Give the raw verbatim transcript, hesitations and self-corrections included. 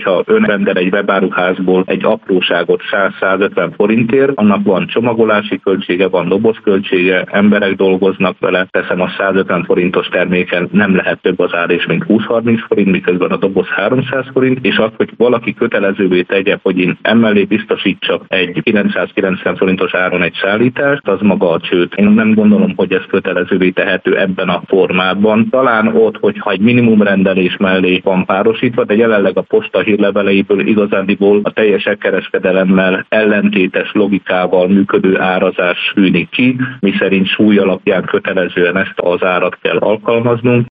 hogyha ön rendel egy webáruházból egy apróságot száz-százötven forintért, annak van csomagolási költsége, van dobozköltsége, emberek dolgoznak vele, teszem a százötven forintos terméken nem lehet több az ár és mint húsz-harminc forint, miközben a doboz háromszáz forint, és az, hogy valaki kötelezővé tegye, hogy én emellé biztosítsak egy kilencszázkilencven forintos áron egy szállítást, az maga a csőd. Én nem gondolom, hogy ez kötelezővé tehető ebben a formában. Talán ott, hogyha egy minimum rendelés mellé van párosítva, de jelenleg a posta hírleveleiből igazándiból a teljes kereskedelemmel ellentétes logikával működő árazás tűnik ki, miszerint súly alapján kötelezően ezt az árat kell alkalmaznunk.